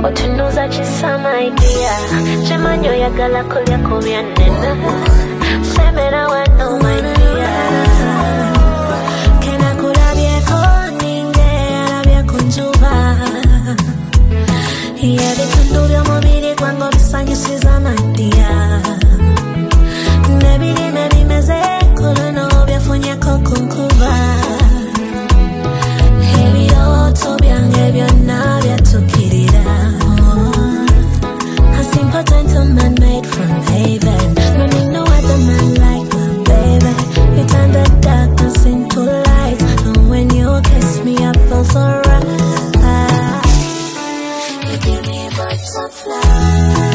otunuza chisama idea Chemanyo ya gala kulia kumia nena Semena wano my dear Kena kurabie koninge Arabia kunjuba Yebe tundurio mobili kwango bisanyu siza my dear Nebili mebi meze Kulono bia funya kokunkuba Hebi oto biange bia na bia tukirira A simple gentleman made from heaven No need no other man like my baby You turn the darkness into light And when you kiss me I feel so right You give me butterflies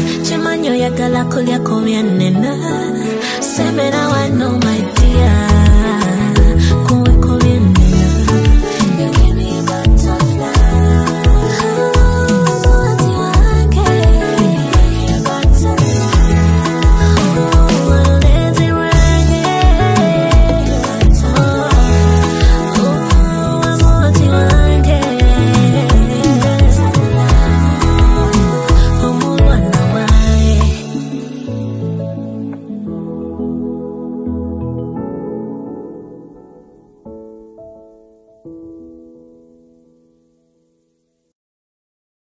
Chemanyo ya gala kulia kumia nena Semena wano my dear